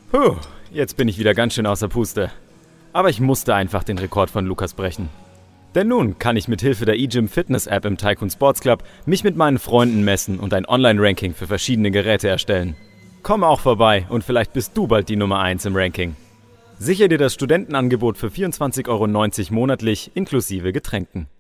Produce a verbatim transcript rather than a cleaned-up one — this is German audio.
Puh, jetzt bin ich wieder ganz schön außer Puste. Aber ich musste einfach den Rekord von Lukas brechen. Denn nun kann ich mit Hilfe der eGym Fitness App im Tycoon Sports Club mich mit meinen Freunden messen und ein Online-Ranking für verschiedene Geräte erstellen. Komm auch vorbei und vielleicht bist du bald die Nummer eins im Ranking. Sicher dir das Studentenangebot für vierundzwanzig Euro neunzig monatlich inklusive Getränken.